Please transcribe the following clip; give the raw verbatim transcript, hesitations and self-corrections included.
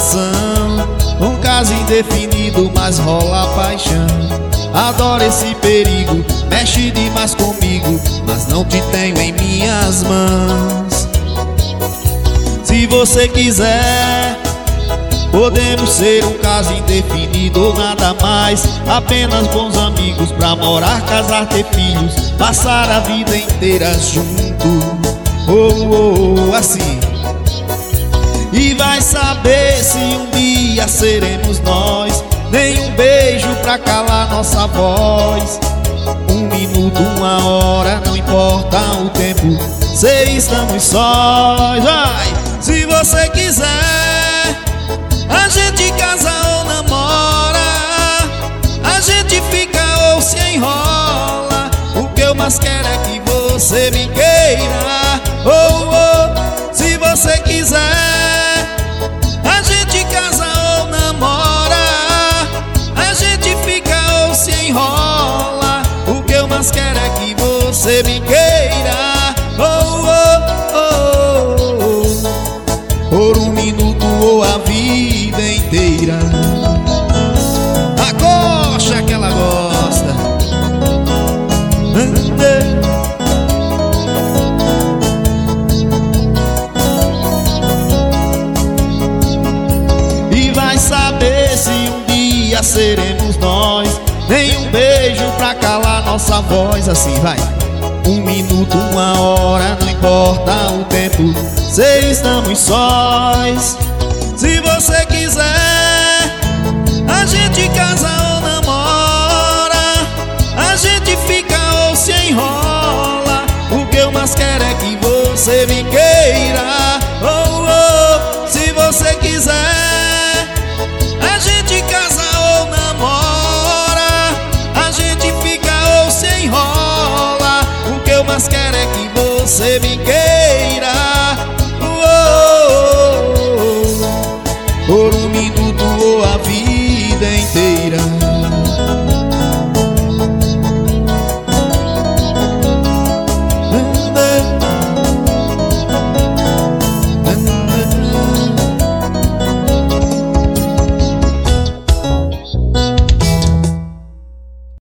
coração. Um caso indefinido, mas rola paixão. Adoro esse perigo, mexe demais comigo, mas não te tenho em minhas mãos. Se você quiser, podemos ser um caso indefinido ou nada mais. Apenas bons amigos pra morar, casar, ter filhos, passar a vida inteira junto. Oh, oh, oh, assim. E vai saber se um dia seremos nós. Nem um beijo pra calar nossa voz. Um minuto, uma hora, não importa o tempo, se estamos sós. Vai! Se você quiser, a gente casa ou namora, a gente fica ou se enrola. O que eu mais quero é que você me queira. Oh, oh, se você quiser, a gente casa ou namora, a gente fica ou se enrola. O que eu mais quero é que você me queira. Oh, oh, oh, oh, por um minuto ou a vida inteira. A coxa que ela gosta. E vai saber se um dia seremos nós. Nem um beijo pra calar nossa voz. Assim vai. Um minuto, uma hora, não importa o tempo, se estamos sós. Se você quiser, a gente casa ou namora, a gente fica ou se enrola. O que eu mais quero é que você me queira. Oh, oh, se você quiser, a gente casa ou namora, a gente fica ou se enrola. O que eu mais quero é que você me queira.